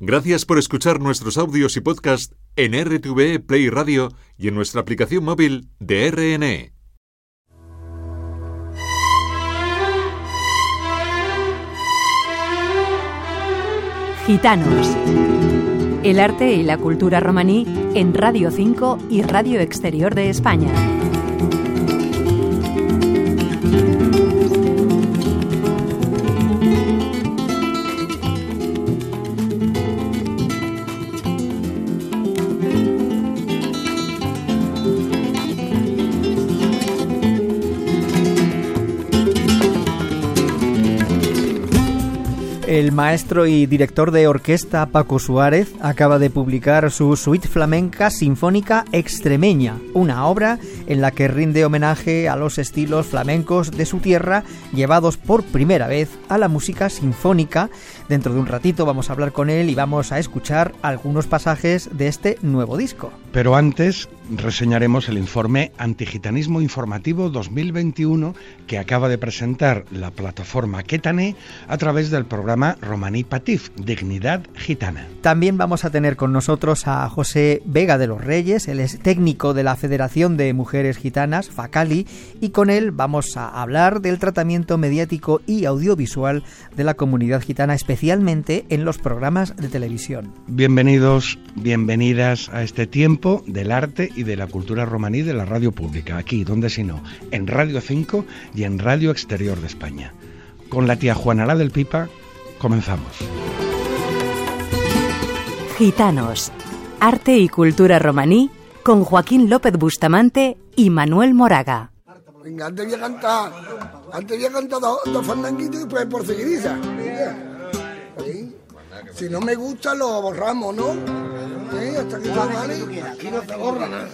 Gracias por escuchar nuestros audios y podcast en RTVE Play Radio y en nuestra aplicación móvil de RNE. Gitanos. El arte y la cultura romaní en Radio 5 y Radio Exterior de España. El maestro y director de orquesta Paco Suárez acaba de publicar su Suite Flamenca Sinfónica Extremeña, una obra en la que rinde homenaje a los estilos flamencos de su tierra, llevados por primera vez a la música sinfónica. Dentro de un ratito vamos a hablar con él y vamos a escuchar algunos pasajes de este nuevo disco. Pero antes reseñaremos el informe Antigitanismo Informativo 2021 que acaba de presentar la plataforma Quétane a través del programa Romaní Patif, Dignidad Gitana. También vamos a tener con nosotros a José Vega de los Reyes, él es técnico de la Federación de Mujeres Gitanas, FACALI, y con él vamos a hablar del tratamiento mediático y audiovisual de la comunidad gitana, especialmente en los programas de televisión. Bienvenidos, bienvenidas a este tiempo del arte y de la cultura romaní de la radio pública, aquí, donde si no, en Radio 5 y en Radio Exterior de España. Con la tía Juana del Pipa, comenzamos. Gitanos, arte y cultura romaní, con Joaquín López Bustamante y Manuel Moraga. Venga, antes voy a cantar dos fandanguitos y después por seguidilla. ¿Sí? Si no me gusta lo borramos, ¿no? ¿Sí? Hasta que está mal. Aquí no se borra nada.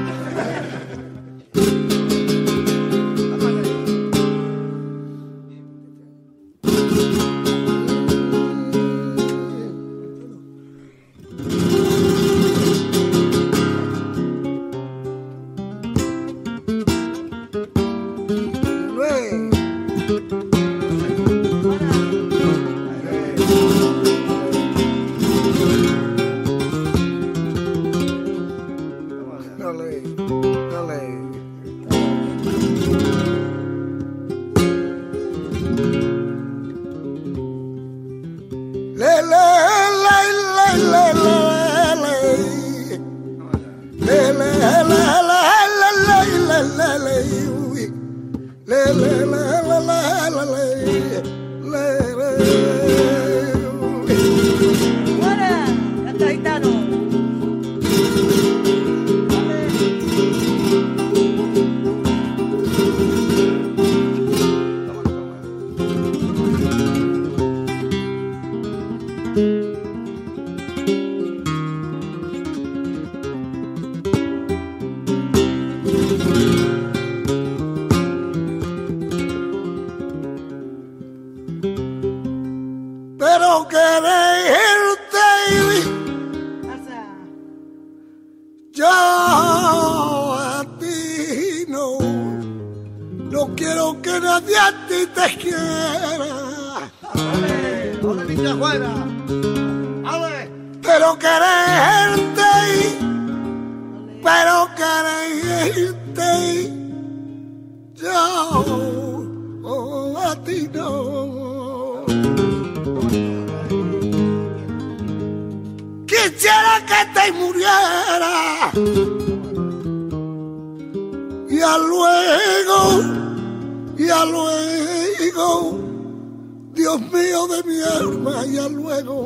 Pero quererte yo a ti no quiero que nadie a ti te quiera. ¡Ole, mi tía Juana! ¡Ale! Pero quererte yo a ti no. Quisiera que te muriera y a luego, Dios mío de mi alma, y a luego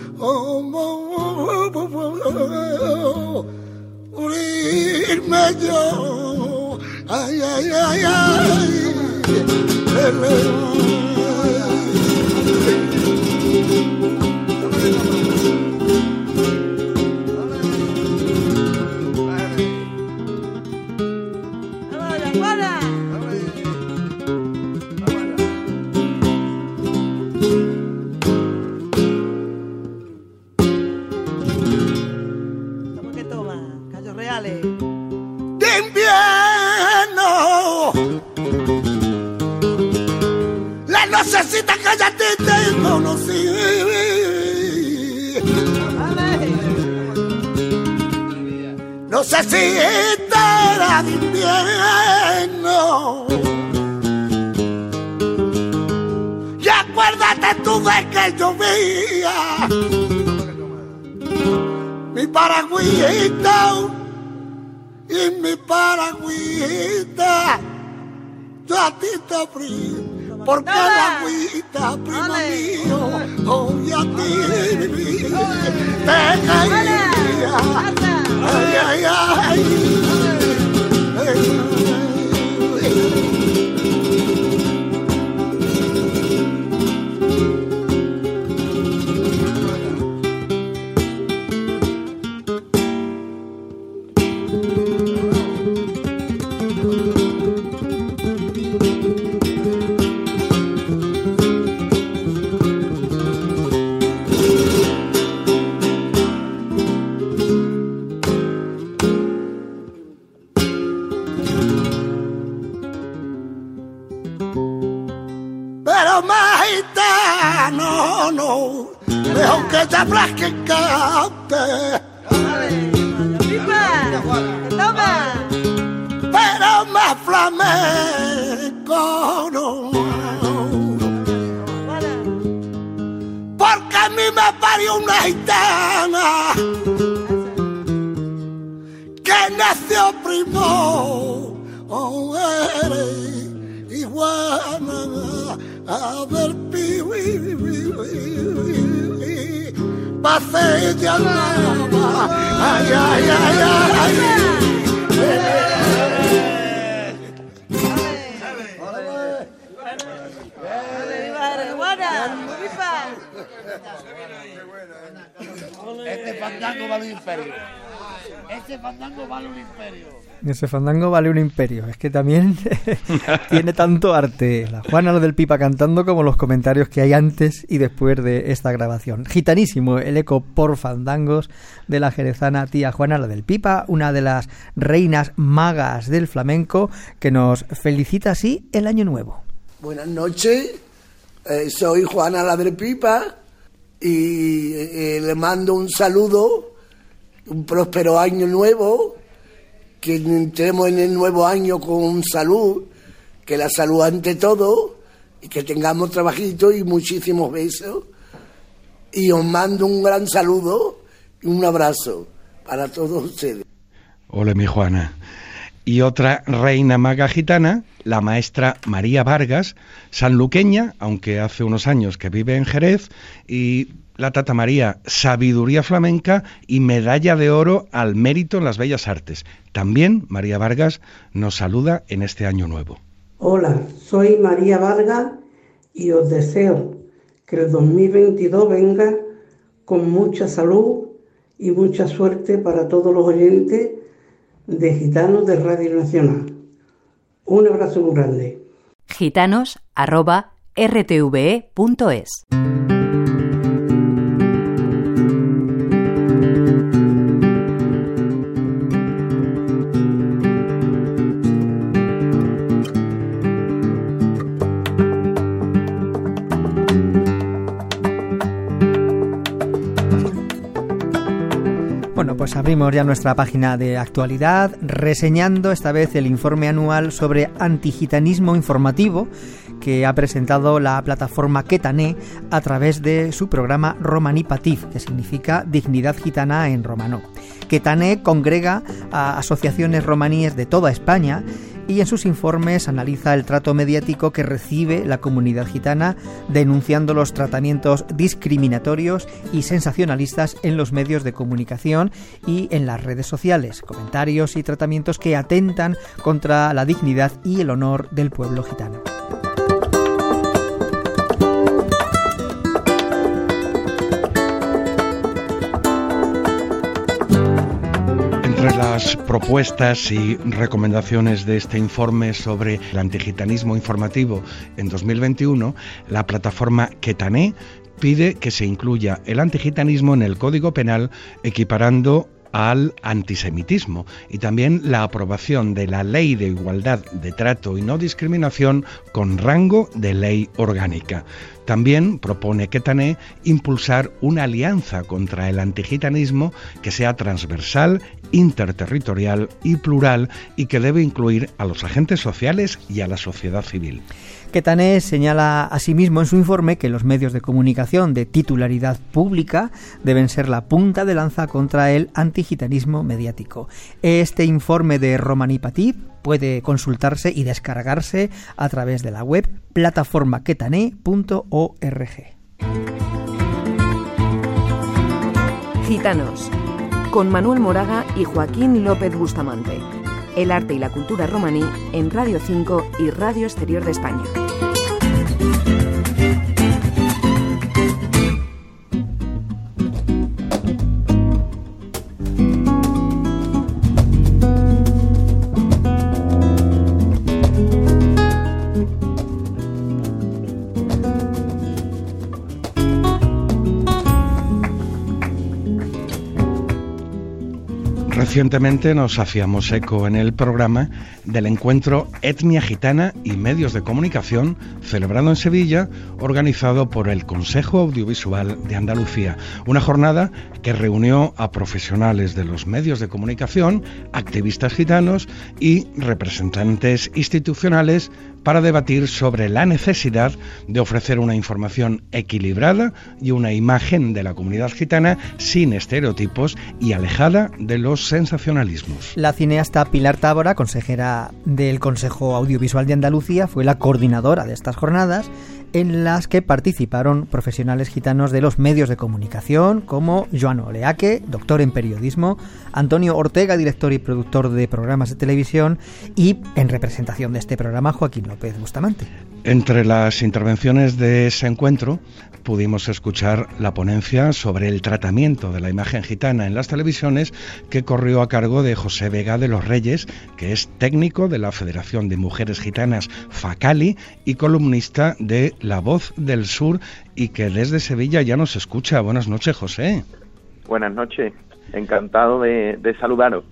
morirme yo. Ay, ay, ay, ay. De invierno, la lucecita que ya te conocí. sé si estará de invierno. Y acuérdate tú de que llovía. Mi paragüita y mi paragüita, yo a ti te frío, porque la agüita, prima mío, hoy a ti te caía. Ay, ay, ay. No, mejor que te frasque en cante. Pero más flamenco no. Porque a mí me parió una gitana que nació primo. Oh, eres iguana. A ver, pasé de alma, ay, ay, ay, ay. Este fandango vale un imperio. Ese fandango vale un imperio. Ese fandango vale un imperio. Es que también tiene tanto arte la Juana la del Pipa cantando como los comentarios que hay antes y después de esta grabación. Gitanísimo el eco por fandangos de la jerezana tía Juana la del Pipa, una de las reinas magas del flamenco, que nos felicita así el año nuevo. Buenas noches, soy Juana la del Pipa y le mando un saludo, un próspero año nuevo. Que entremos en el nuevo año con salud, que la salud ante todo, y que tengamos trabajito y muchísimos besos. Y os mando un gran saludo y un abrazo para todos ustedes. Ole, mi Juana. Y otra reina maga gitana, la maestra María Vargas, sanluqueña, aunque hace unos años que vive en Jerez, y la Tata María, sabiduría flamenca y medalla de oro al mérito en las bellas artes. También María Vargas nos saluda en este año nuevo. Hola, soy María Vargas y os deseo que el 2022 venga con mucha salud y mucha suerte para todos los oyentes de Gitanos de Radio Nacional. Un abrazo muy grande. gitanos@rtve.es. Bueno, pues abrimos ya nuestra página de actualidad, reseñando esta vez el informe anual sobre antigitanismo informativo que ha presentado la plataforma Quetané a través de su programa Romaní Patif, que significa dignidad gitana en romano. Quetané congrega a asociaciones romaníes de toda España y en sus informes analiza el trato mediático que recibe la comunidad gitana, denunciando los tratamientos discriminatorios y sensacionalistas en los medios de comunicación y en las redes sociales, comentarios y tratamientos que atentan contra la dignidad y el honor del pueblo gitano. Entre las propuestas y recomendaciones de este informe sobre el antigitanismo informativo en 2021, la plataforma Quetané pide que se incluya el antigitanismo en el Código Penal, equiparando al antisemitismo, y también la aprobación de la Ley de Igualdad de Trato y No Discriminación con rango de ley orgánica. También propone Quetané impulsar una alianza contra el antigitanismo que sea transversal, interterritorial y plural y que debe incluir a los agentes sociales y a la sociedad civil. Quetané señala asimismo en su informe que los medios de comunicación de titularidad pública deben ser la punta de lanza contra el antigitanismo mediático. Este informe de Romaní Patí puede consultarse y descargarse a través de la web plataformaquetané.org. Gitanos, con Manuel Moraga y Joaquín López Bustamante. El arte y la cultura romaní en Radio 5 y Radio Exterior de España. Recientemente nos hacíamos eco en el programa del encuentro Etnia Gitana y Medios de Comunicación, celebrado en Sevilla, organizado por el Consejo Audiovisual de Andalucía. Una jornada que reunió a profesionales de los medios de comunicación, activistas gitanos y representantes institucionales para debatir sobre la necesidad de ofrecer una información equilibrada y una imagen de la comunidad gitana sin estereotipos y alejada de los sensacionalismos. La cineasta Pilar Tábora, consejera del Consejo Audiovisual de Andalucía, fue la coordinadora de estas jornadas en las que participaron profesionales gitanos de los medios de comunicación como Joan Oleaque, doctor en periodismo, Antonio Ortega, director y productor de programas de televisión, y en representación de este programa Joaquín López Bustamante. Entre las intervenciones de ese encuentro pudimos escuchar la ponencia sobre el tratamiento de la imagen gitana en las televisiones que corrió a cargo de José Vega de los Reyes, que es técnico de la Federación de Mujeres Gitanas FACALI y columnista de La Voz del Sur y que desde Sevilla ya nos escucha. Buenas noches, José. Buenas noches, encantado de saludaros.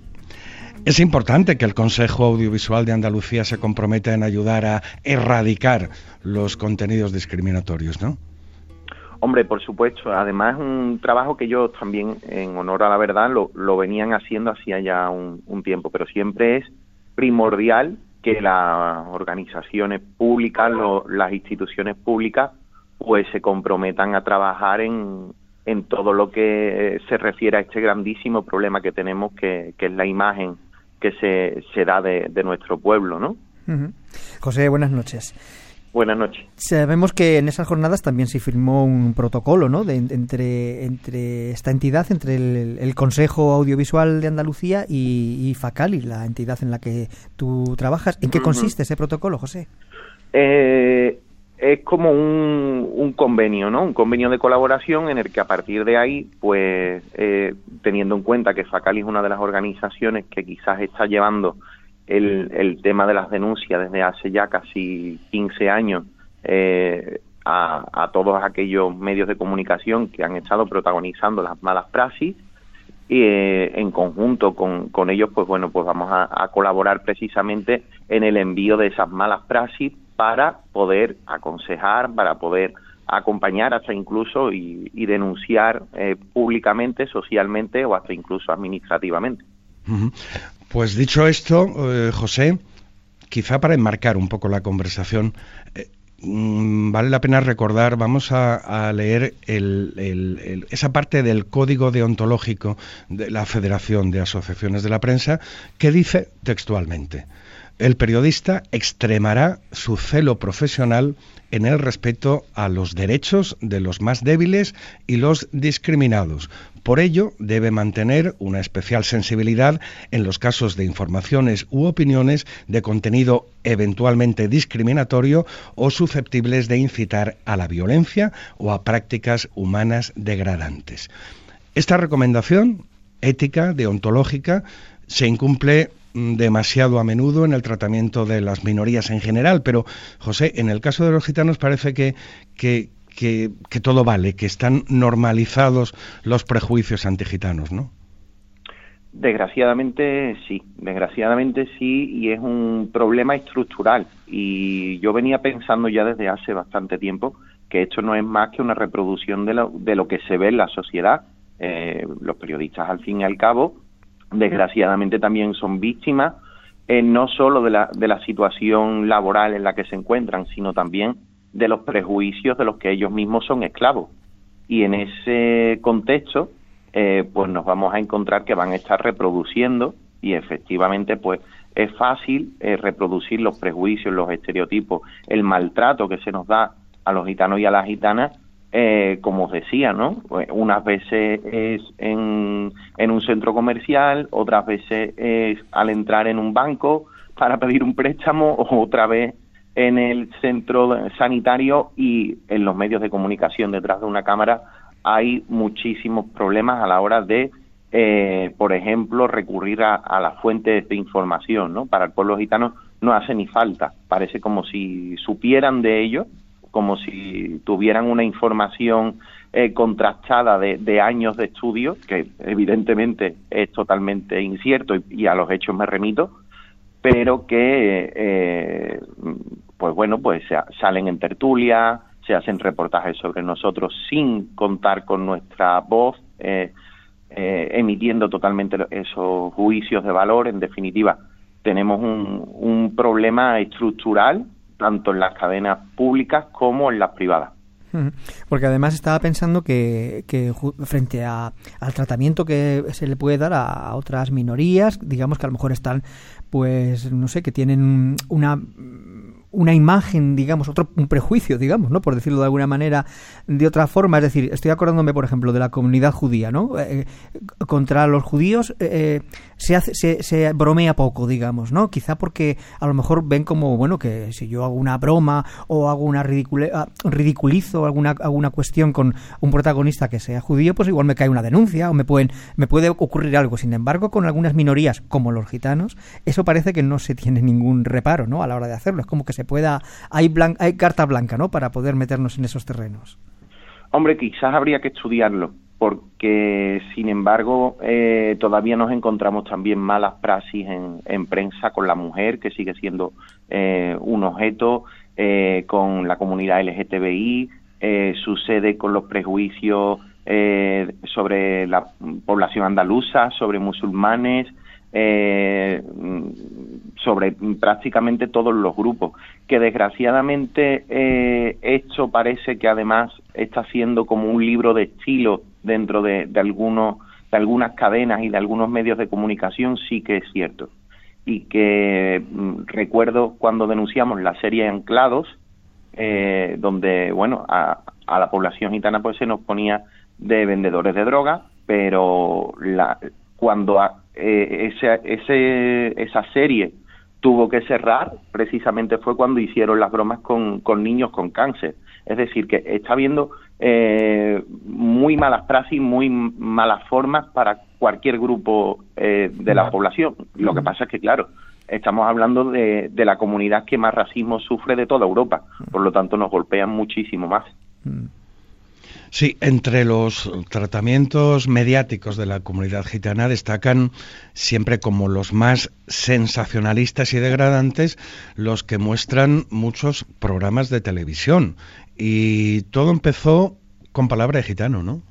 Es importante que el Consejo Audiovisual de Andalucía se comprometa en ayudar a erradicar los contenidos discriminatorios, ¿no? Hombre, por supuesto. Además, es un trabajo que ellos también, en honor a la verdad, lo venían haciendo hacía ya un tiempo, pero siempre es primordial que las organizaciones públicas, las instituciones públicas, pues se comprometan a trabajar en todo lo que se refiere a este grandísimo problema que tenemos, que es la imagen que se da de nuestro pueblo, ¿no? Uh-huh. José, buenas noches. Buenas noches. Sabemos que en esas jornadas también se firmó un protocolo, ¿no? Entre esta entidad, entre el Consejo Audiovisual de Andalucía y FACALI, la entidad en la que tú trabajas. ¿En qué consiste ese protocolo, José? Es como un convenio, ¿no? Un convenio de colaboración en el que a partir de ahí, pues, teniendo en cuenta que FACALI es una de las organizaciones que quizás está llevando el tema de las denuncias desde hace ya casi 15 años a todos aquellos medios de comunicación que han estado protagonizando las malas praxis, y en conjunto con ellos, pues bueno, pues vamos a colaborar precisamente en el envío de esas malas praxis para poder aconsejar, para poder acompañar hasta incluso y denunciar públicamente, socialmente o hasta incluso administrativamente. Uh-huh. Pues dicho esto, José, quizá para enmarcar un poco la conversación, vale la pena recordar, vamos a leer esa parte del Código Deontológico de la Federación de Asociaciones de la Prensa que dice textualmente: el periodista extremará su celo profesional en el respeto a los derechos de los más débiles y los discriminados. Por ello, debe mantener una especial sensibilidad en los casos de informaciones u opiniones de contenido eventualmente discriminatorio o susceptibles de incitar a la violencia o a prácticas humanas degradantes. Esta recomendación ética, deontológica, se incumple demasiado a menudo en el tratamiento de las minorías en general, pero, José, en el caso de los gitanos parece que todo vale, que están normalizados los prejuicios antigitanos, ¿no? Desgraciadamente sí, y es un problema estructural. Y yo venía pensando ya desde hace bastante tiempo que esto no es más que una reproducción de lo que se ve en la sociedad. Los periodistas, al fin y al cabo, desgraciadamente también son víctimas, no solo de la situación laboral en la que se encuentran, sino también de los prejuicios de los que ellos mismos son esclavos. Y en ese contexto, pues nos vamos a encontrar que van a estar reproduciendo, y efectivamente pues es fácil reproducir los prejuicios, los estereotipos, el maltrato que se nos da a los gitanos y a las gitanas, como os decía, ¿no? Pues unas veces es en un centro comercial, otras veces es al entrar en un banco para pedir un préstamo, o otra vez en el centro sanitario, y en los medios de comunicación detrás de una cámara hay muchísimos problemas a la hora de, por ejemplo, recurrir a las fuentes de información, ¿no? Para el pueblo gitano no hace ni falta, parece como si supieran de ello, como si tuvieran una información contrastada de años de estudio, que evidentemente es totalmente incierto, y a los hechos me remito, pero que, pues bueno, pues salen en tertulia, se hacen reportajes sobre nosotros sin contar con nuestra voz, emitiendo totalmente esos juicios de valor. En definitiva, tenemos un problema estructural, tanto en las cadenas públicas como en las privadas. Porque además estaba pensando que frente al tratamiento que se le puede dar a otras minorías, digamos que a lo mejor están, pues no sé, que tienen una imagen, digamos, un prejuicio, digamos, ¿no? Por decirlo de alguna manera, de otra forma. Es decir, estoy acordándome, por ejemplo, de la comunidad judía, ¿no? Contra los judíos se bromea poco, digamos, ¿no? Quizá porque a lo mejor ven como, bueno, que si yo hago una broma o hago una ridiculizo alguna cuestión con un protagonista que sea judío, pues igual me cae una denuncia o me puede ocurrir algo. Sin embargo, con algunas minorías, como los gitanos, eso parece que no se tiene ningún reparo, ¿no? A la hora de hacerlo. Es como que hay carta blanca, ¿no? Para poder meternos en esos terrenos. Hombre, quizás habría que estudiarlo, porque sin embargo todavía nos encontramos también malas praxis en prensa con la mujer, que sigue siendo un objeto, con la comunidad LGTBI, sucede con los prejuicios sobre la población andaluza, sobre musulmanes, sobre prácticamente todos los grupos, que desgraciadamente esto parece que además está siendo como un libro de estilo dentro de algunas cadenas y de algunos medios de comunicación. Sí que es cierto, y que recuerdo cuando denunciamos la serie Anclados, donde bueno, a la población gitana pues se nos ponía de vendedores de droga, pero cuando esa serie tuvo que cerrar, precisamente fue cuando hicieron las bromas con niños con cáncer. Es decir, que está habiendo muy malas praxis, muy malas formas para cualquier grupo de la población. Lo que pasa es que, claro, estamos hablando de la comunidad que más racismo sufre de toda Europa, por lo tanto nos golpean muchísimo más. Sí, entre los tratamientos mediáticos de la comunidad gitana destacan siempre como los más sensacionalistas y degradantes los que muestran muchos programas de televisión. Y todo empezó con Palabra de Gitano, ¿no?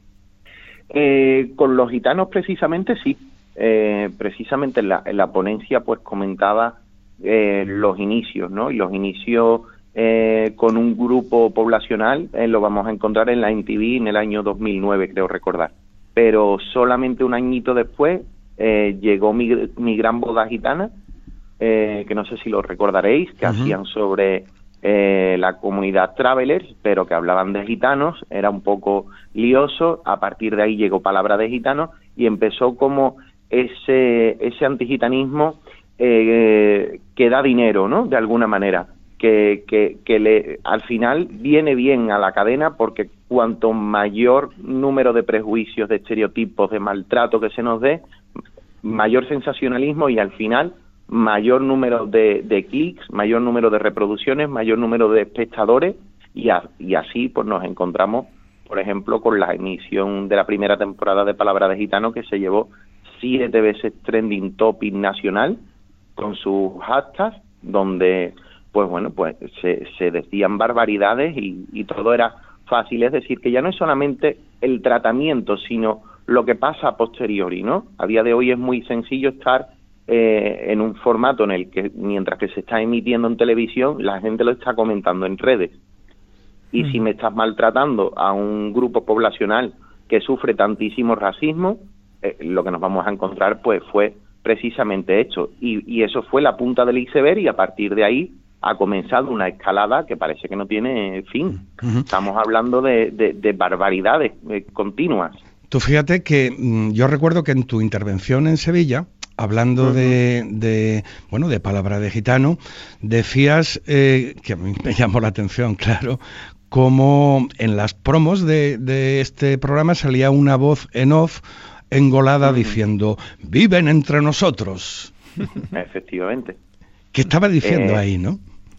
Con los gitanos precisamente sí. Precisamente en la ponencia pues comentaba los inicios, ¿no? Y los inicios con un grupo poblacional, lo vamos a encontrar en la MTV en el año 2009, creo recordar. Pero solamente un añito después llegó mi gran boda gitana, que no sé si lo recordaréis, que hacían sobre la comunidad Travelers, pero que hablaban de gitanos, era un poco lioso. A partir de ahí llegó Palabra de Gitano y empezó como ese antigitanismo que da dinero, ¿no? De alguna manera. Que al final viene bien a la cadena, porque cuanto mayor número de prejuicios, de estereotipos, de maltrato que se nos dé, mayor sensacionalismo y al final mayor número de clics, mayor número de reproducciones, mayor número de espectadores y así pues nos encontramos, por ejemplo, con la emisión de la primera temporada de Palabra de Gitano, que se llevó 7 veces trending topic nacional con sus hashtags, donde pues bueno, pues se decían barbaridades y todo era fácil. Es decir, que ya no es solamente el tratamiento, sino lo que pasa a posteriori, ¿no? A día de hoy es muy sencillo estar en un formato en el que, mientras que se está emitiendo en televisión, la gente lo está comentando en redes. Y si me estás maltratando a un grupo poblacional que sufre tantísimo racismo, lo que nos vamos a encontrar pues fue precisamente esto. Y eso fue la punta del iceberg, y a partir de ahí ha comenzado una escalada que parece que no tiene fin. Estamos hablando de barbaridades continuas. Tú fíjate que yo recuerdo que en tu intervención en Sevilla, hablando de palabra de gitano, decías, que a mí me llamó la atención, claro, como en las promos de este programa salía una voz en off engolada diciendo «¡Viven entre nosotros!». Efectivamente. ¿Qué estaba diciendo ahí, no?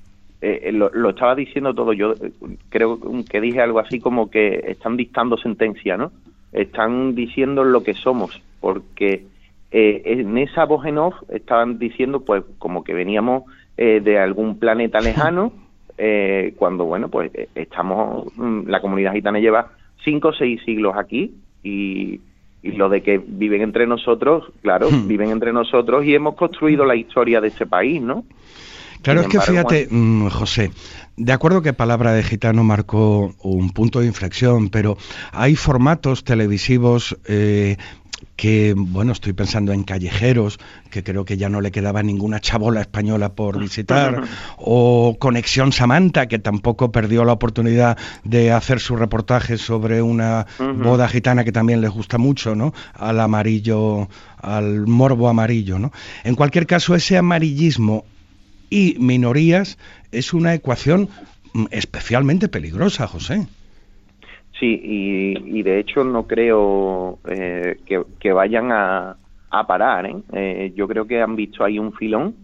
Lo estaba diciendo todo. Yo creo que dije algo así como que están dictando sentencia, ¿no? Están diciendo lo que somos, porque en esa voz en off estaban diciendo pues como que veníamos de algún planeta lejano, cuando bueno, pues la comunidad gitana lleva 5 o 6 siglos aquí, y lo de que viven entre nosotros, claro, viven entre nosotros y hemos construido la historia de este país, ¿no? Claro, es que fíjate, José, de acuerdo que Palabra de Gitano marcó un punto de inflexión, pero hay formatos televisivos que, bueno, estoy pensando en Callejeros, que creo que ya no le quedaba ninguna chabola española por visitar, o Conexión Samantha, que tampoco perdió la oportunidad de hacer su reportaje sobre una boda gitana que también les gusta mucho, ¿no? Al amarillo, al morbo amarillo, ¿no? En cualquier caso, ese amarillismo y minorías es una ecuación especialmente peligrosa, José. Sí, y de hecho no creo que vayan a parar, ¿eh? Yo creo que han visto ahí un filón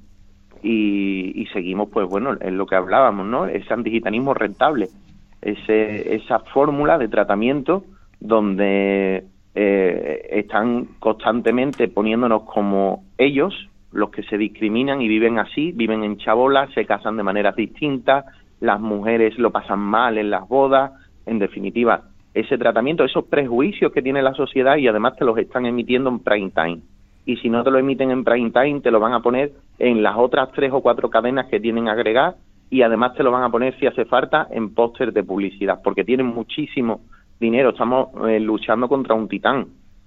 y seguimos, pues bueno, en lo que hablábamos, ¿no? Ese antigitanismo rentable, esa fórmula de tratamiento donde están constantemente poniéndonos como ellos, los que se discriminan y viven así, viven en chabolas, se casan de maneras distintas, las mujeres lo pasan mal en las bodas. En definitiva, ese tratamiento, esos prejuicios que tiene la sociedad, y además te los están emitiendo en prime time. Y si no te lo emiten en prime time, te lo van a poner en las otras 3 o 4 cadenas que tienen agregar, y además te lo van a poner, si hace falta, en póster de publicidad, porque tienen muchísimo dinero. Estamos luchando contra un titán.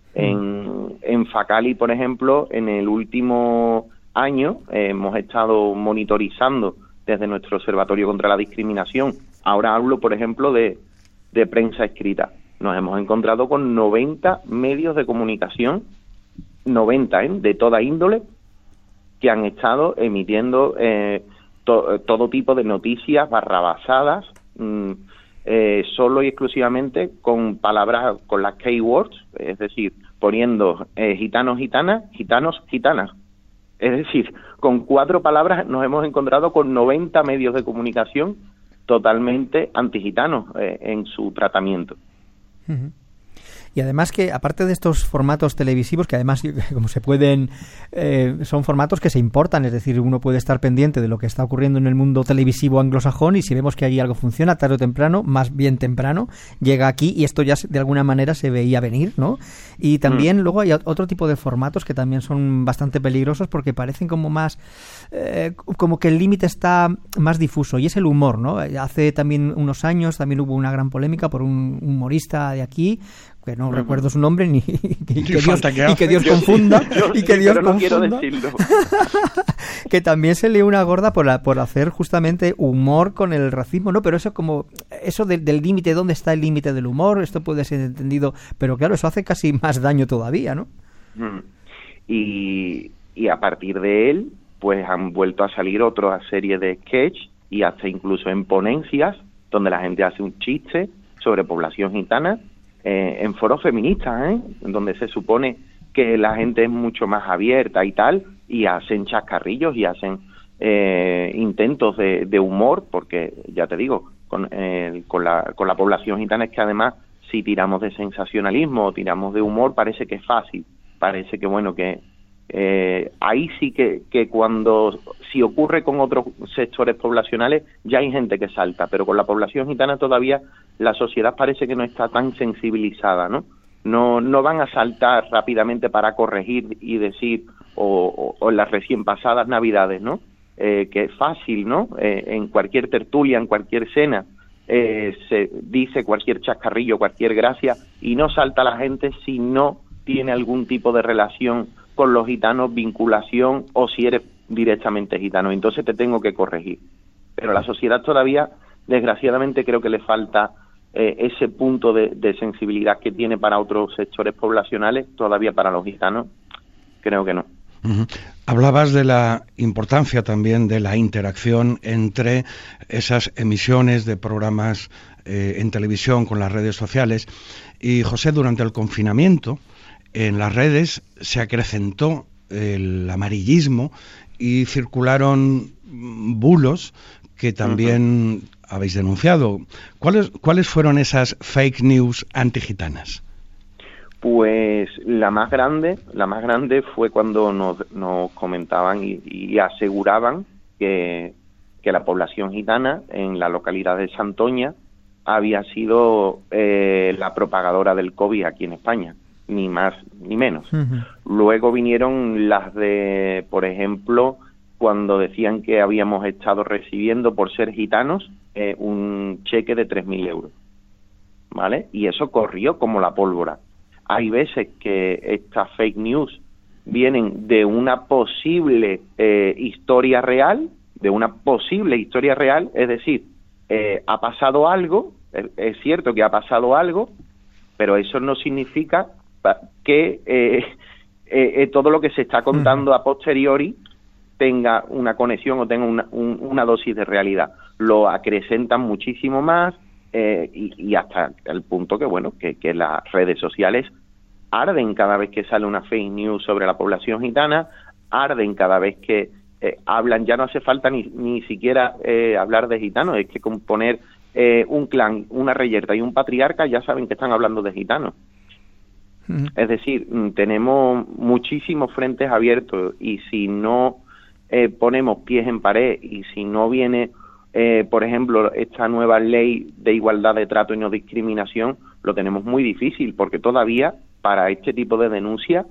En Facali, por ejemplo, en el último año hemos estado monitorizando desde nuestro Observatorio contra la Discriminación. Ahora hablo, por ejemplo, de prensa escrita. Nos hemos encontrado con 90 medios de comunicación, 90, de toda índole, que han estado emitiendo todo tipo de noticias barrabasadas, solo y exclusivamente con palabras, con las keywords, es decir, poniendo gitanos, gitanas, gitanos, gitanas. Es decir, con 4 palabras nos hemos encontrado con 90 medios de comunicación totalmente antigitanos en su tratamiento. Y además que, aparte de estos formatos televisivos, que además, como se pueden, son formatos que se importan, es decir, uno puede estar pendiente de lo que está ocurriendo en el mundo televisivo anglosajón, y si vemos que ahí algo funciona, tarde o temprano, más bien temprano, llega aquí, y esto ya de alguna manera se veía venir, ¿no? Y también luego hay otro tipo de formatos que también son bastante peligrosos, porque parecen como más, como que el límite está más difuso, y es el humor, ¿no? Hace también unos años también hubo una gran polémica por un humorista de aquí, que no recuerdo su nombre, ni que Dios confunda, y que Dios confunda, que también se lió una gorda por hacer justamente humor con el racismo, ¿no? Pero eso del límite, ¿dónde está el límite del humor? Esto puede ser entendido, pero claro, eso hace casi más daño todavía, ¿no? Y a partir de él, pues han vuelto a salir otra serie de sketch, y hasta incluso en ponencias, donde la gente hace un chiste sobre población gitana, en foros feministas, donde se supone que la gente es mucho más abierta y tal, y hacen chascarrillos y hacen intentos de humor, porque ya te digo, con la población gitana es que además, si tiramos de sensacionalismo o tiramos de humor, parece que es fácil, parece que bueno, que ahí sí que cuando, si ocurre con otros sectores poblacionales, ya hay gente que salta, pero con la población gitana todavía la sociedad parece que no está tan sensibilizada, ¿no? No van a saltar rápidamente para corregir y decir, o en las recién pasadas Navidades, ¿no? Que es fácil, ¿no? En cualquier tertulia, en cualquier cena, se dice cualquier chascarrillo, cualquier gracia, y no salta la gente si no tiene algún tipo de relación con los gitanos, vinculación, o si eres directamente gitano, entonces te tengo que corregir. Pero a la sociedad todavía, desgraciadamente, creo que le falta ese punto de sensibilidad que tiene para otros sectores poblacionales, todavía para los gitanos, creo que no. Uh-huh. Hablabas de la importancia también de la interacción entre esas emisiones de programas en televisión con las redes sociales, y José, durante el confinamiento en las redes se acrecentó el amarillismo y circularon bulos que también habéis denunciado. ¿Cuáles fueron esas fake news antigitanas? Pues la más grande fue cuando nos comentaban y aseguraban que la población gitana en la localidad de Santoña había sido la propagadora del COVID aquí en España, ni más ni menos. Luego vinieron las de, por ejemplo, cuando decían que habíamos estado recibiendo por ser gitanos un cheque de 3.000 euros, ¿vale? Y eso corrió como la pólvora. Hay veces que estas fake news vienen de una posible historia real, es decir, ha pasado algo, es cierto que ha pasado algo, pero eso no significa que todo lo que se está contando a posteriori tenga una conexión o tenga una dosis de realidad. Lo acrecentan muchísimo más, y hasta el punto que las redes sociales arden cada vez que sale una fake news sobre la población gitana, arden cada vez que hablan. Ya no hace falta ni siquiera hablar de gitanos, es que con poner un clan, una reyerta y un patriarca ya saben que están hablando de gitanos. Es decir, tenemos muchísimos frentes abiertos, y si no ponemos pies en pared, y si no viene, por ejemplo, esta nueva ley de igualdad de trato y no discriminación, lo tenemos muy difícil, porque todavía para este tipo de denuncias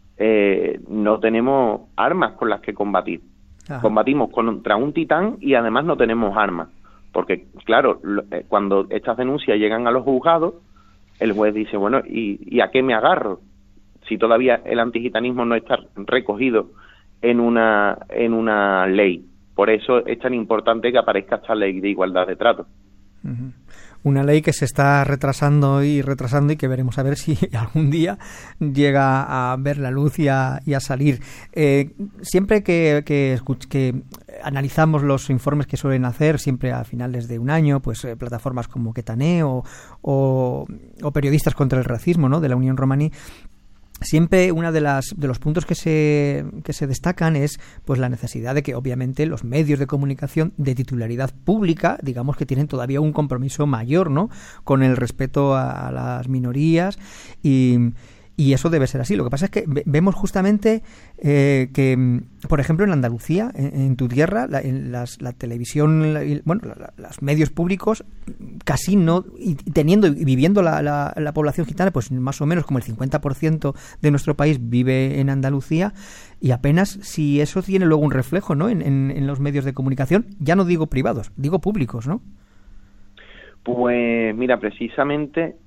no tenemos armas con las que combatir. Ajá. Combatimos contra un titán y además no tenemos armas, porque claro, cuando estas denuncias llegan a los juzgados, el juez dice, bueno, ¿y a qué me agarro? Si todavía el antigitanismo no está recogido en una ley. Por eso es tan importante que aparezca esta ley de igualdad de trato. Uh-huh. Una ley que se está retrasando y que veremos a ver si algún día llega a ver la luz y a salir. Siempre que analizamos los informes que suelen hacer, siempre a finales de un año, pues plataformas como Quetané o periodistas contra el racismo, ¿no?, de la Unión Romaní, siempre uno de los puntos que se destacan es pues la necesidad de que obviamente los medios de comunicación de titularidad pública, digamos que tienen todavía un compromiso mayor, ¿no?, con el respeto a las minorías, y eso debe ser así. Lo que pasa es que vemos justamente que, por ejemplo, en Andalucía, en tu tierra, la televisión, los medios públicos, casi no, y viviendo la población gitana, pues más o menos como el 50% de nuestro país vive en Andalucía, y apenas si eso tiene luego un reflejo, ¿no?, en los medios de comunicación, ya no digo privados, digo públicos, ¿no? Pues mira, precisamente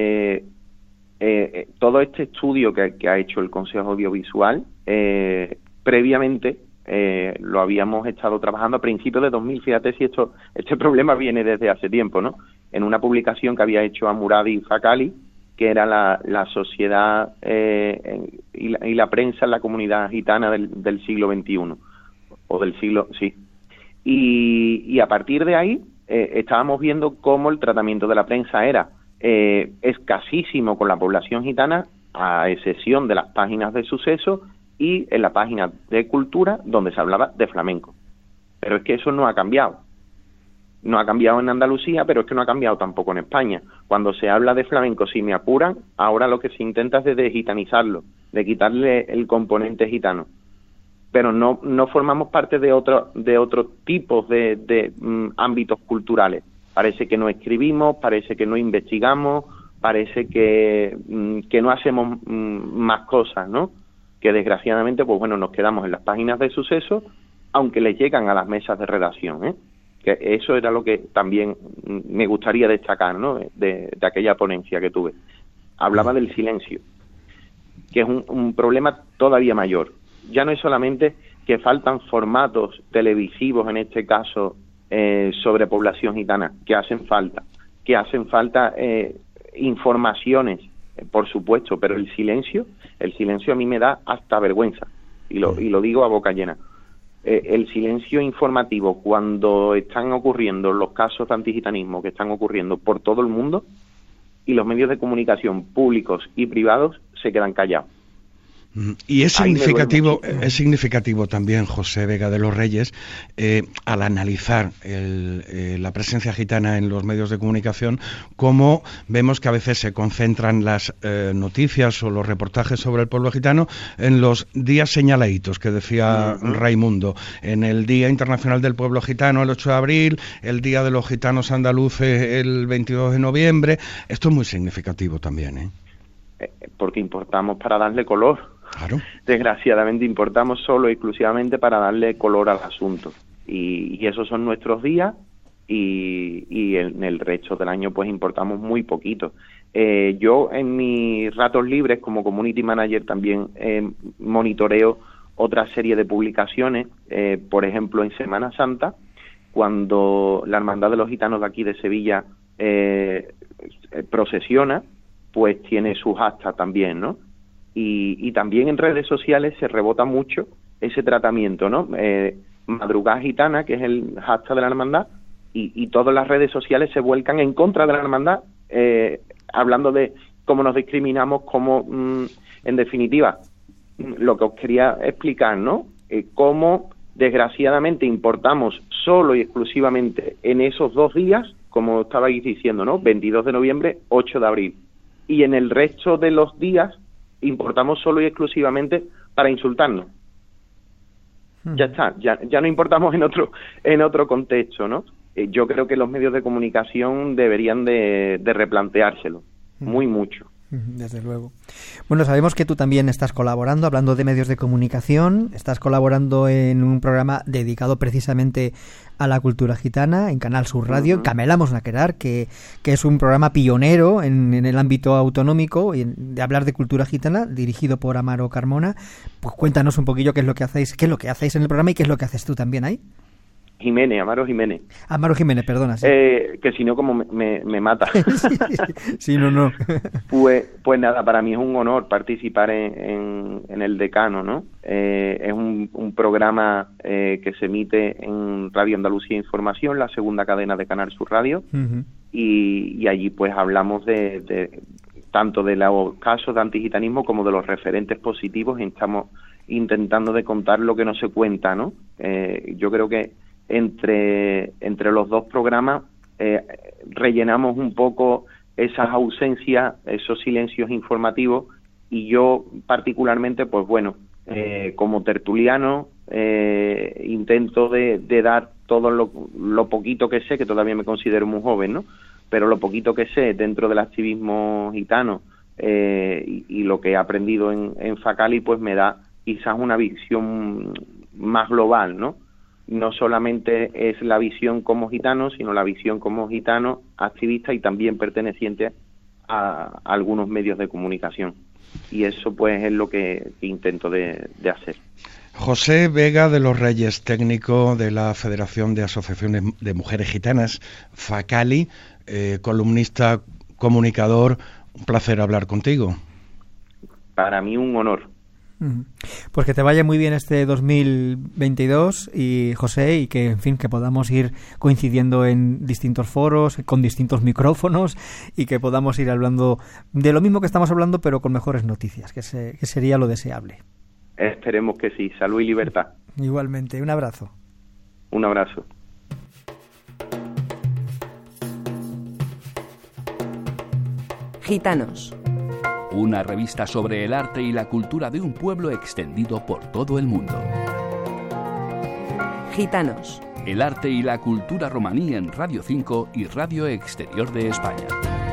todo este estudio que ha hecho el Consejo Audiovisual, previamente lo habíamos estado trabajando a principios de 2000. Fíjate si este problema viene desde hace tiempo, ¿no? En una publicación que había hecho Amuradi Fakali, que era la sociedad y la prensa en la comunidad gitana del siglo XXI, o del siglo, sí. Y a partir de ahí estábamos viendo cómo el tratamiento de la prensa era escasísimo con la población gitana, a excepción de las páginas de suceso y en la página de cultura, donde se hablaba de flamenco. Pero es que eso no ha cambiado. No ha cambiado en Andalucía, pero es que no ha cambiado tampoco en España. Cuando se habla de flamenco, si me apuran, ahora lo que se intenta es desgitanizarlo. de quitarle el componente gitano. Pero no formamos parte de otros tipos de ámbitos culturales. Parece que no escribimos, parece que no investigamos, parece que no hacemos más cosas, ¿no? Que desgraciadamente, pues bueno, nos quedamos en las páginas de sucesos, aunque les llegan a las mesas de redacción, ¿eh? Que eso era lo que también me gustaría destacar, ¿no? De aquella ponencia que tuve. Hablaba del silencio, que es un problema todavía mayor. Ya no es solamente que faltan formatos televisivos, en este caso, sobre población gitana, que hacen falta informaciones, por supuesto, pero el silencio a mí me da hasta vergüenza, y lo digo a boca llena. El silencio informativo cuando están ocurriendo los casos de antigitanismo que están ocurriendo por todo el mundo, y los medios de comunicación públicos y privados se quedan callados. Y es significativo también, José Vega de los Reyes, al analizar la presencia gitana en los medios de comunicación, cómo vemos que a veces se concentran las noticias o los reportajes sobre el pueblo gitano en los días señaladitos que decía Raimundo, en el Día Internacional del Pueblo Gitano el 8 de abril, el Día de los Gitanos Andaluces el 22 de noviembre. Esto es muy significativo también, ¿eh? Porque importamos para darle color. Claro. Desgraciadamente importamos solo y exclusivamente para darle color al asunto, y esos son nuestros días, y en el resto del año pues importamos muy poquito. Yo en mis ratos libres como community manager también monitoreo otra serie de publicaciones, por ejemplo en Semana Santa, cuando la Hermandad de los Gitanos de aquí de Sevilla procesiona, pues tiene su hashtag también, ¿no? Y también en redes sociales se rebota mucho ese tratamiento, ¿no? Madrugada Gitana, que es el hashtag de la hermandad, y todas las redes sociales se vuelcan en contra de la hermandad, hablando de cómo nos discriminamos, cómo, en definitiva, lo que os quería explicar, ¿no? Cómo, desgraciadamente, importamos solo y exclusivamente en esos 2 días, como estabais diciendo, ¿no? 22 de noviembre, 8 de abril. Y en el resto de los días importamos solo y exclusivamente para insultarnos. Ya está, ya no importamos en otro contexto, ¿no? Yo creo que los medios de comunicación deberían de replanteárselo, muy mucho. Desde luego. Bueno, sabemos que tú también estás colaborando, hablando de medios de comunicación, estás colaborando en un programa dedicado precisamente a la cultura gitana en Canal Sur Radio, Camelamos Naquerar, que es un programa pionero en el ámbito autonómico de hablar de cultura gitana, dirigido por Amaro Carmona. Pues cuéntanos un poquillo qué es lo que hacéis en el programa y qué es lo que haces tú también ahí. Amaro Jiménez. Amaro Jiménez, perdona. Sí. Que si no, como me mata. Sí, no. Pues nada, para mí es un honor participar en el Decano, ¿no? Es un programa que se emite en Radio Andalucía Información, la segunda cadena de Canal Sur Radio, y allí pues hablamos de tanto de los casos de antigitanismo como de los referentes positivos, y estamos intentando de contar lo que no se cuenta, ¿no? Yo creo que entre los dos programas rellenamos un poco esas ausencias, esos silencios informativos, y yo particularmente, pues bueno, como tertuliano intento de dar todo lo poquito que sé, que todavía me considero muy joven, ¿no? Pero lo poquito que sé dentro del activismo gitano y lo que he aprendido en Facali, pues me da quizás una visión más global, ¿no? No solamente es la visión como gitano, sino la visión como gitano, activista y también perteneciente a algunos medios de comunicación. Y eso pues es lo que intento de hacer. José Vega de los Reyes, técnico de la Federación de Asociaciones de Mujeres Gitanas, Facali, columnista, comunicador, un placer hablar contigo. Para mí un honor. Pues que te vaya muy bien este 2022, y José, y que en fin, que podamos ir coincidiendo en distintos foros, con distintos micrófonos, y que podamos ir hablando de lo mismo que estamos hablando, pero con mejores noticias, que sería lo deseable. Esperemos que sí. Salud y libertad. Igualmente, un abrazo. Un abrazo. Gitanos. una revista sobre el arte y la cultura de un pueblo extendido por todo el mundo. Gitanos. El arte y la cultura romaní en Radio 5 y Radio Exterior de España.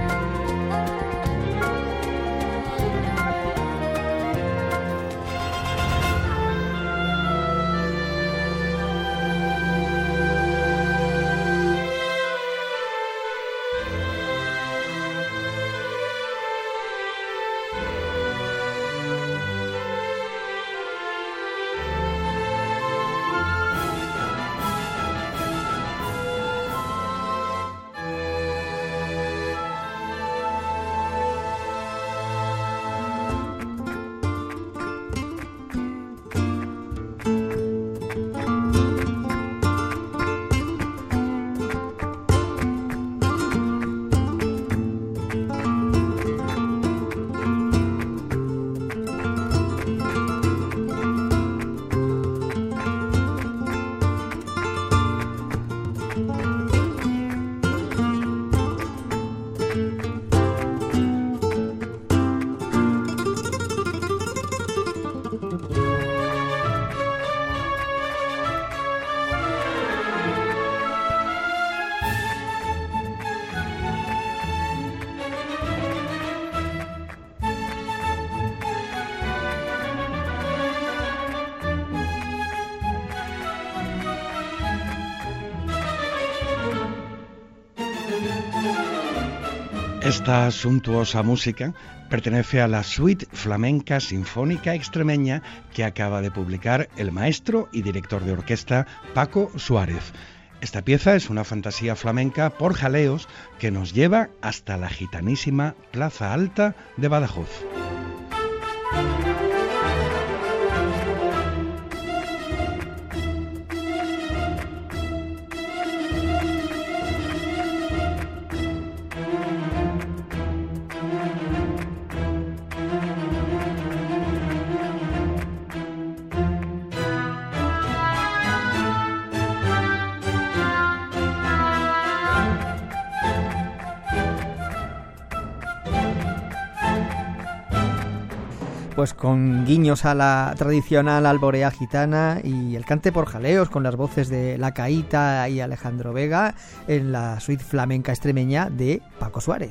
Esta suntuosa música pertenece a la Suite Flamenca Sinfónica Extremeña que acaba de publicar el maestro y director de orquesta Paco Suárez. Esta pieza es una fantasía flamenca por jaleos que nos lleva hasta la gitanísima Plaza Alta de Badajoz. Pues con guiños a la tradicional alborea gitana y el cante por jaleos con las voces de La Caíta y Alejandro Vega en la suite flamenca extremeña de Paco Suárez.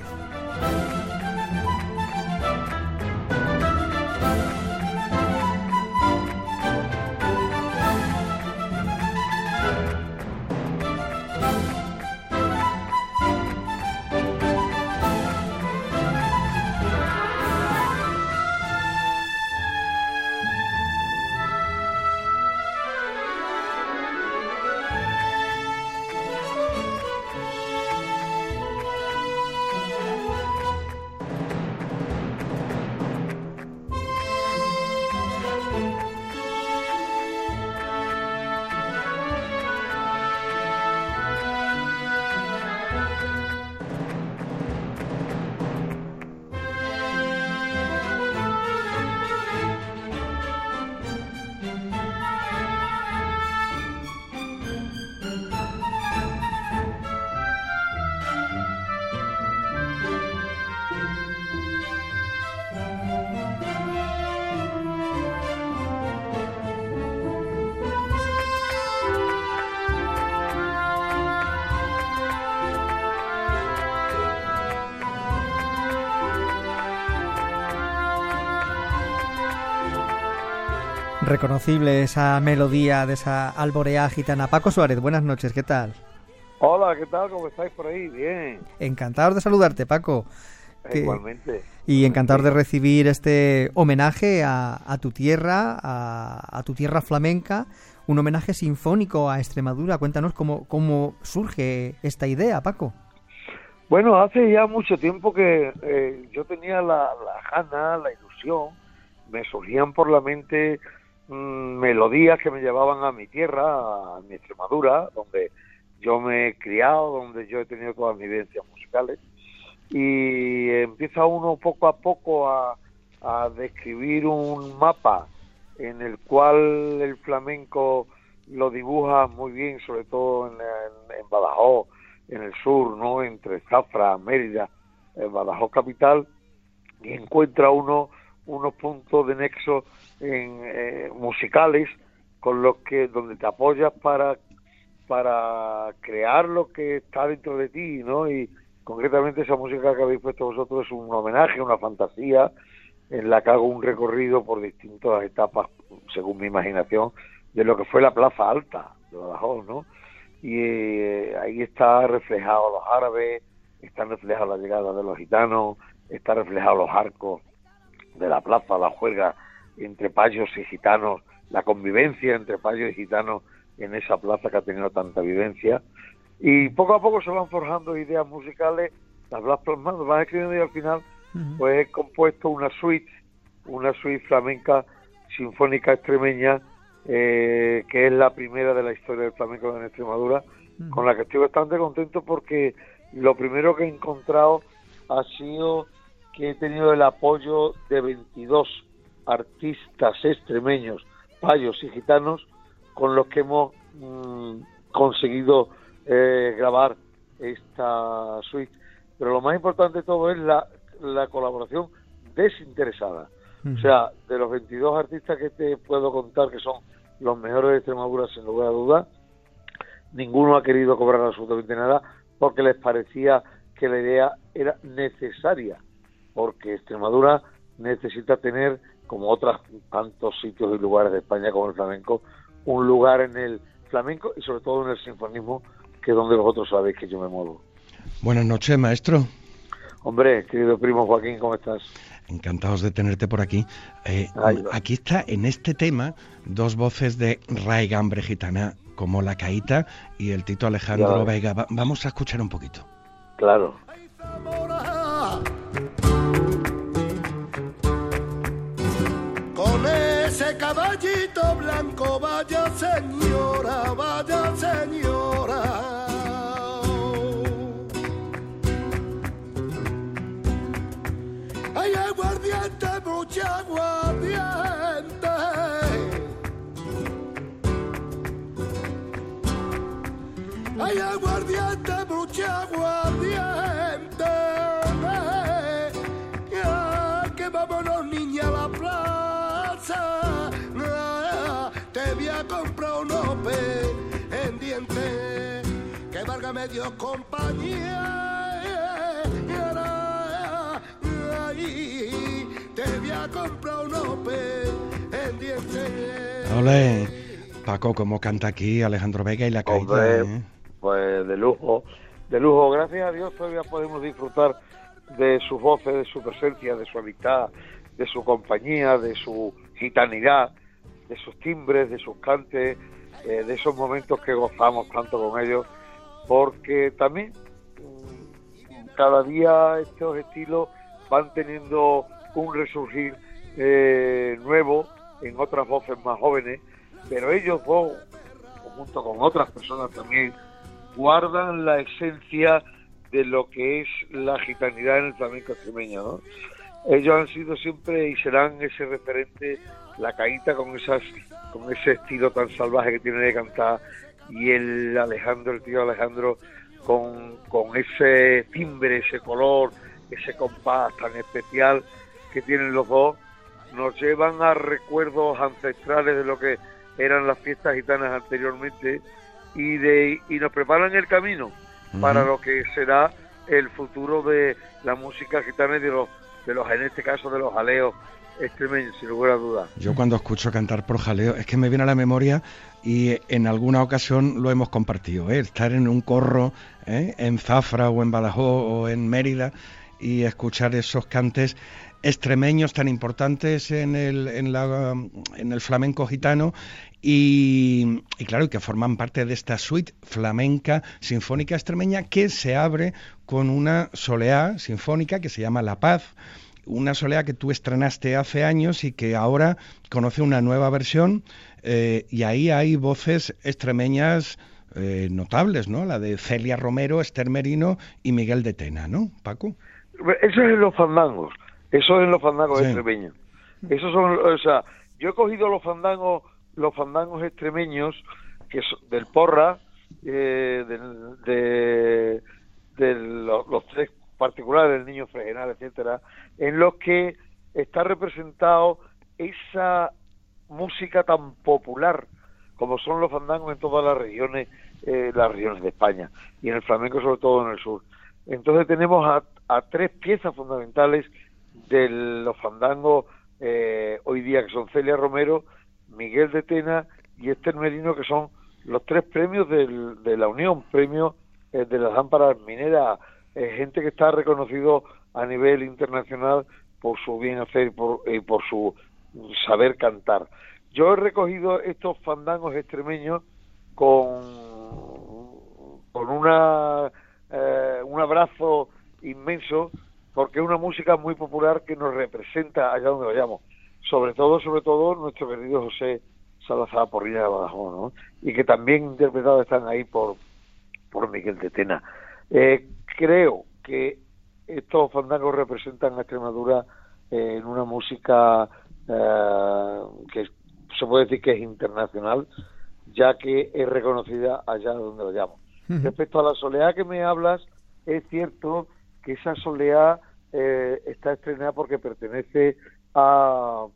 Reconocible esa melodía de esa alborea gitana. Paco Suárez, buenas noches, ¿qué tal? Hola, ¿qué tal? ¿Cómo estáis por ahí? Bien. Encantado de saludarte, Paco. Igualmente. Y encantado de recibir este homenaje a tu tierra, a tu tierra flamenca, un homenaje sinfónico a Extremadura. Cuéntanos cómo surge esta idea, Paco. Bueno, hace ya mucho tiempo que yo tenía la gana, la ilusión, me surgían por la mente melodías que me llevaban a mi tierra, a mi Extremadura, donde yo me he criado, donde yo he tenido todas mis vivencias musicales, y empieza uno poco a poco a describir un mapa en el cual el flamenco lo dibuja muy bien, sobre todo en Badajoz, en el sur, ¿no? Entre Zafra, Mérida, Badajoz capital, y encuentra unos puntos de nexo musicales con los que donde te apoyas para crear lo que está dentro de ti, ¿no? Y concretamente esa música que habéis puesto vosotros es un homenaje, una fantasía, en la que hago un recorrido por distintas etapas, según mi imaginación, de lo que fue la Plaza Alta de Badajoz, ¿no? Y ahí está reflejado los árabes, están reflejados la llegada de los gitanos, está reflejado los arcos de la plaza, la juerga entre payos y gitanos, la convivencia entre payos y gitanos en esa plaza que ha tenido tanta vivencia, y poco a poco se van forjando ideas musicales, las vas plasmando, vas escribiendo, y al final pues he compuesto una suite flamenca sinfónica extremeña, que es la primera de la historia del flamenco en Extremadura, con la que estoy bastante contento, porque lo primero que he encontrado ha sido que he tenido el apoyo de 22 artistas extremeños, payos y gitanos, con los que hemos conseguido grabar esta suite. Pero lo más importante de todo es la colaboración desinteresada. O sea, de los 22 artistas que te puedo contar, que son los mejores de Extremadura sin lugar a dudas, ninguno ha querido cobrar absolutamente nada, porque les parecía que la idea era necesaria, porque Extremadura necesita tener, como otros tantos sitios y lugares de España como el flamenco, un lugar en el flamenco y sobre todo en el sinfonismo, que es donde vosotros sabéis que yo me muevo. Buenas noches, maestro. Hombre, querido primo Joaquín, ¿cómo estás? Encantados de tenerte por aquí. Aquí está, en este tema, dos voces de raigambre gitana, como la Caíta y el Tito Alejandro Vega. Vamos a escuchar un poquito. Claro. Con ese caballito blanco, vaya señora, vaya señora. Ay, aguardiente, mucha aguardiente. Ay, aguardiente, mucha aguardiente. Que vámonos, niña, a la plaza. Te voy a comprar unos pendientes que valga medio compañía. Te voy a comprar unos pendientes. Ole, Paco, ¿cómo canta aquí Alejandro Vega y la Caíta? Pues de lujo. Gracias a Dios todavía podemos disfrutar de sus voces, de su presencia, de su amistad, de su compañía, de su gitanidad, de sus timbres, de sus cantes, de esos momentos que gozamos tanto con ellos, porque también cada día estos estilos van teniendo un resurgir nuevo en otras voces más jóvenes, pero ellos dos, junto con otras personas también, guardan la esencia de lo que es la gitanidad en el flamenco extremeño, ¿no? Ellos han sido siempre y serán ese referente, la Caíta con ese estilo tan salvaje que tiene de cantar, y el tío Alejandro, con ese timbre, ese color, ese compás tan especial que tienen los dos, nos llevan a recuerdos ancestrales de lo que eran las fiestas gitanas anteriormente, y nos preparan el camino para lo que será el futuro de la música gitana y de los en este caso de los jaleos extremeños, sin lugar a dudas. Yo cuando escucho cantar por jaleo, es que me viene a la memoria, y en alguna ocasión lo hemos compartido, estar en un corro, en Zafra o en Badajoz o en Mérida, y escuchar esos cantes extremeños tan importantes en el flamenco gitano, y claro, y que forman parte de esta suite flamenca sinfónica extremeña, que se abre con una soleá sinfónica que se llama La Paz, una soleá que tú estrenaste hace años y que ahora conoce una nueva versión, y ahí hay voces extremeñas notables, ¿no? La de Celia Romero, Esther Merino y Miguel de Tena, ¿no, Paco? Eso es en los fandangos, sí. Extremeños. Esos son, o sea, yo he cogido los fandangos extremeños, que son del Porra, de los tres particular el Niño Fregenal, etcétera, en los que está representado esa música tan popular como son los fandangos en todas las regiones de España, y en el flamenco sobre todo en el sur. Entonces tenemos a tres piezas fundamentales de los fandangos hoy día, que son Celia Romero, Miguel de Tena y Esther Merino, que son los tres premios de la Unión, premios de las lámparas mineras, gente que está reconocido a nivel internacional por su bien hacer y por su saber cantar. Yo he recogido estos fandangos extremeños con un abrazo inmenso, porque es una música muy popular que nos representa allá donde vayamos, sobre todo nuestro querido José Salazar Porrilla de Badajoz, ¿no? Y que también interpretados están ahí por Miguel de Tena. Creo que estos fandangos representan a Extremadura en una música que se puede decir que es internacional, ya que es reconocida allá donde vayamos. Respecto a la soleá que me hablas, es cierto que esa soleá está estrenada porque pertenece a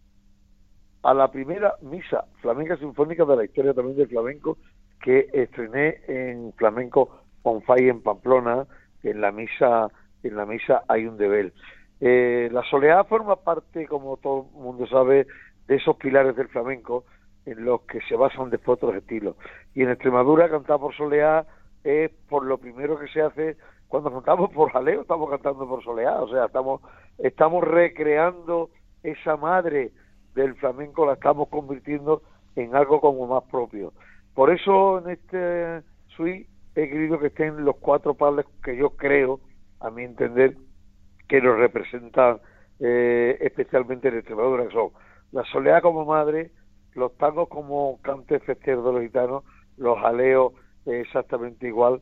la primera misa flamenca sinfónica de la historia también del flamenco, que estrené en Flamenco on Fire en Pamplona, en la misa Hay un Debel. La soleá forma parte, como todo el mundo sabe, de esos pilares del flamenco en los que se basan después otros estilos. Y en Extremadura, cantar por soleá es por lo primero que se hace. Cuando cantamos por jaleo, estamos cantando por soleá, o sea, estamos recreando esa madre del flamenco, la estamos convirtiendo en algo como más propio. Por eso en este suite he querido que estén los cuatro palos que yo creo, a mi entender, que nos representan especialmente en Extremadura, que son la soleá como madre, los tangos como cante festero de los gitanos, los jaleos exactamente igual,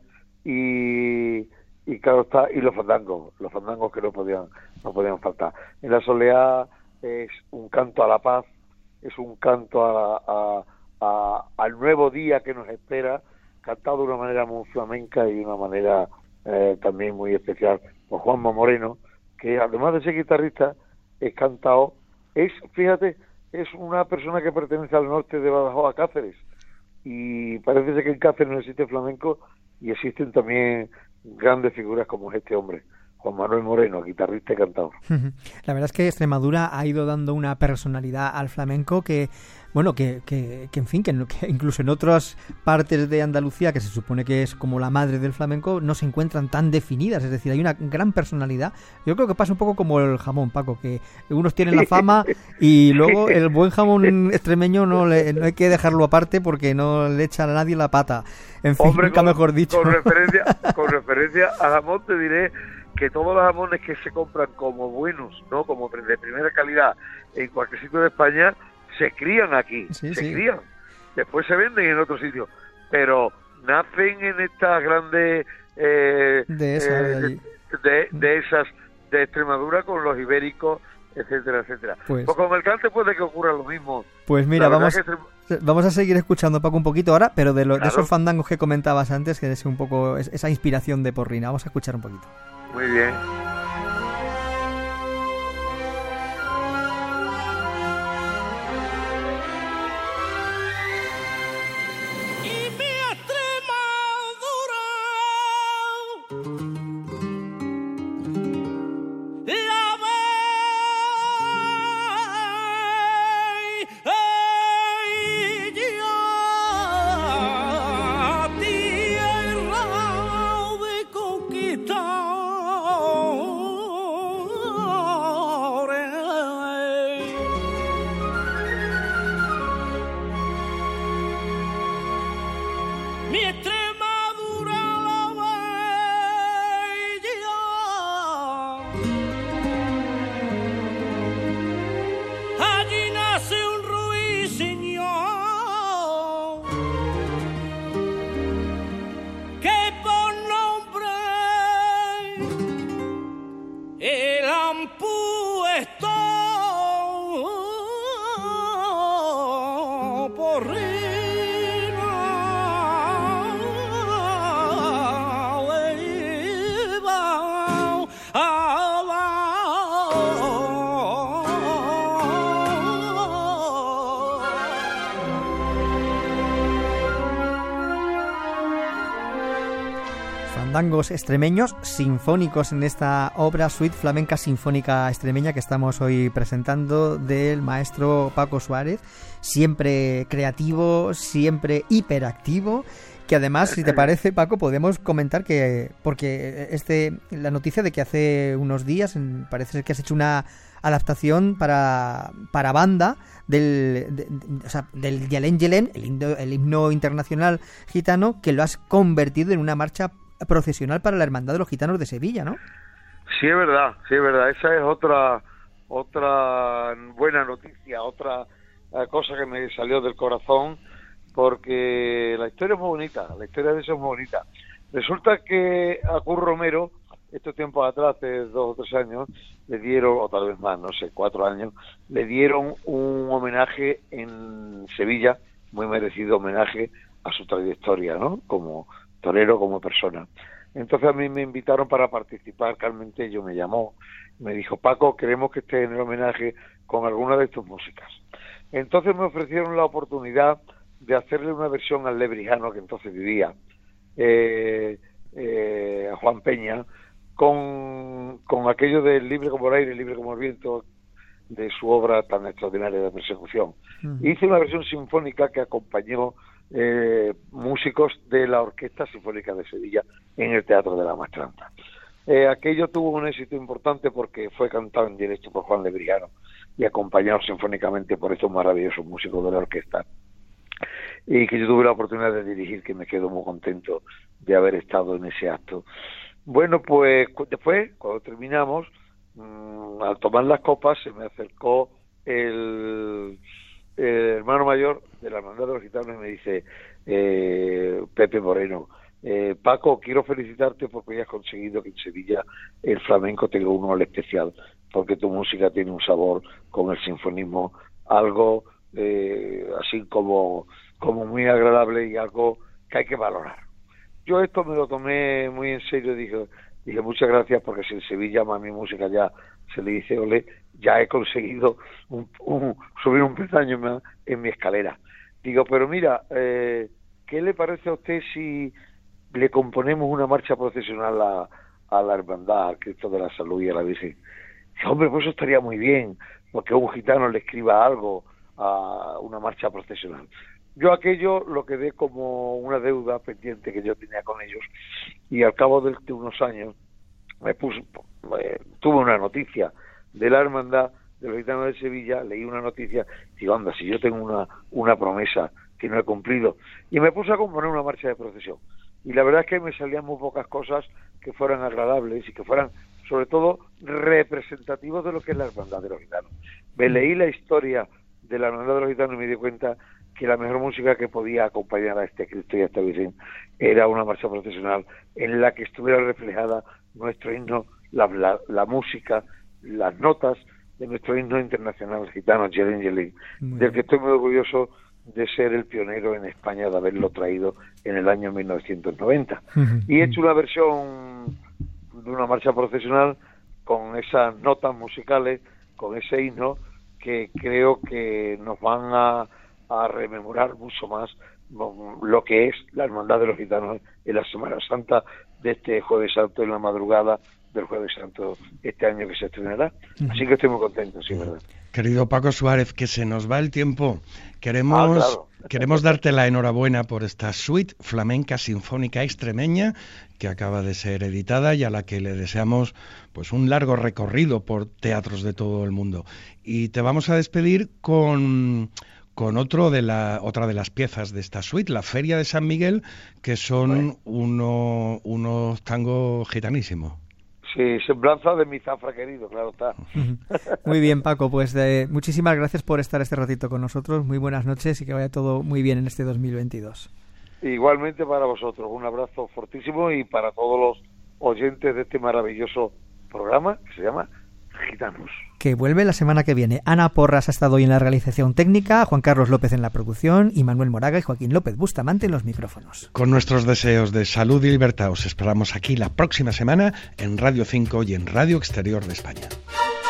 y claro está, y los fandangos que no podían faltar. En la soleá es un canto a la paz, es un canto al nuevo día que nos espera, cantado de una manera muy flamenca y de una manera también muy especial por Juanma Moreno, que además de ser guitarrista, es cantado, fíjate, es una persona que pertenece al norte de Badajoz, a Cáceres, y parece ser que en Cáceres no existe flamenco, y existen también grandes figuras como es este hombre, Juan Manuel Moreno, guitarrista y cantador. La verdad es que Extremadura ha ido dando una personalidad al flamenco que en fin, que incluso en otras partes de Andalucía, que se supone que es como la madre del flamenco, no se encuentran tan definidas, es decir, hay una gran personalidad. Yo creo que pasa un poco como el jamón, Paco, que unos tienen la fama y luego el buen jamón extremeño no hay que dejarlo aparte porque no le echa a nadie la pata. En fin, hombre, nunca mejor dicho. Con referencia a jamón te diré que todos los jamones que se compran como buenos, ¿no?, como de primera calidad en cualquier sitio de España, se crían aquí, crían. Después se venden en otros sitios, pero nacen en estas grandes de esas de Extremadura con los ibéricos, etcétera, etcétera. Pues con el cante puede que ocurra lo mismo. Pues mira, vamos a seguir escuchando, Paco, un poquito ahora, pero de esos fandangos que comentabas antes, que es un poco esa inspiración de Porrina. Vamos a escuchar un poquito. Muy bien. fandangos extremeños sinfónicos en esta obra Suite Flamenca Sinfónica Extremeña que estamos hoy presentando del maestro Paco Suárez, siempre creativo, siempre hiperactivo, que además, si te parece, Paco, podemos comentar que, porque la noticia de que hace unos días parece ser que has hecho una adaptación para banda del Yelén Yelén, el himno internacional gitano, que lo has convertido en una marcha procesional para la Hermandad de los Gitanos de Sevilla, ¿no? Sí, es verdad. Esa es otra buena noticia, otra cosa que me salió del corazón, porque la historia es muy bonita, la historia de eso es muy bonita. Resulta que a Curro Romero, estos tiempos atrás, hace 2 o 3 años, le dieron, o tal vez más, no sé, 4 años, le dieron un homenaje en Sevilla, muy merecido homenaje a su trayectoria, ¿no? Como torero, como persona. Entonces a mí me invitaron para participar. Carmen Tello me llamó, me dijo: Paco, queremos que estés en el homenaje con alguna de tus músicas. Entonces me ofrecieron la oportunidad de hacerle una versión al lebrijano que entonces vivía, a Juan Peña, con aquello del libre como el aire, libre como el viento, de su obra tan extraordinaria de Persecución. Hice una versión sinfónica que acompañó músicos de la Orquesta Sinfónica de Sevilla en el Teatro de la Maestranza. Aquello tuvo un éxito importante porque fue cantado en directo por Juan Lebrijano y acompañado sinfónicamente por estos maravillosos músicos de la orquesta, y que yo tuve la oportunidad de dirigir, que me quedo muy contento de haber estado en ese acto. Bueno, pues después, cuando terminamos, al tomar las copas, se me acercó el hermano mayor de la Hermandad de los Gitanos y me dice: Pepe Moreno, Paco, quiero felicitarte porque has conseguido que en Sevilla el flamenco tenga un honor especial, porque tu música tiene un sabor con el sinfonismo, algo así como muy agradable y algo que hay que valorar. Yo esto me lo tomé muy en serio, dije muchas gracias, porque si en Sevilla a mi música ya se le dice ole, ya he conseguido subir un peldaño más en mi escalera. Digo, pero mira, ¿qué le parece a usted si le componemos una marcha procesional a la Hermandad, al Cristo de la Salud y a la Virgen? Digo, hombre, pues eso estaría muy bien, porque un gitano le escriba algo a una marcha procesional. Yo aquello lo quedé como una deuda pendiente que yo tenía con ellos, y al cabo de unos años tuve una noticia de la Hermandad de los Gitanos de Sevilla, leí una noticia, digo, anda, si yo tengo una promesa que no he cumplido, y me puse a componer una marcha de procesión, y la verdad es que me salían muy pocas cosas que fueran agradables y que fueran sobre todo representativos de lo que es la Hermandad de los Gitanos. Me leí la historia de la Hermandad de los Gitanos y me di cuenta que la mejor música que podía acompañar a este Cristo y a esta Virgen era una marcha procesional en la que estuviera reflejada nuestro himno, la música, las notas de nuestro himno internacional gitano, Yelén Yelén, del que estoy muy orgulloso de ser el pionero en España, de haberlo traído en el año 1990. Y he hecho una versión de una marcha procesional con esas notas musicales, con ese himno, que creo que nos van a rememorar mucho más lo que es la Hermandad de los Gitanos en la Semana Santa de este Jueves Santo, en la madrugada del Jueves Santo este año que se estrenará. Así que estoy muy contento, sí, verdad. Querido Paco Suárez, que se nos va el tiempo. Queremos darte la enhorabuena por esta Suite Flamenca Sinfónica Extremeña que acaba de ser editada y a la que le deseamos pues un largo recorrido por teatros de todo el mundo. Y te vamos a despedir con otra de las piezas de esta suite, la Feria de San Miguel, que son unos tangos gitanísimos. Sí, semblanza de mi zafra querido, claro está. Muy bien, Paco, pues muchísimas gracias por estar este ratito con nosotros. Muy buenas noches y que vaya todo muy bien en este 2022. Igualmente para vosotros, un abrazo fortísimo, y para todos los oyentes de este maravilloso programa que se llama Gitanos. Que vuelve la semana que viene. Ana Porras ha estado hoy en la realización técnica, Juan Carlos López en la producción y Manuel Moraga y Joaquín López Bustamante en los micrófonos. Con nuestros deseos de salud y libertad os esperamos aquí la próxima semana en Radio 5 y en Radio Exterior de España.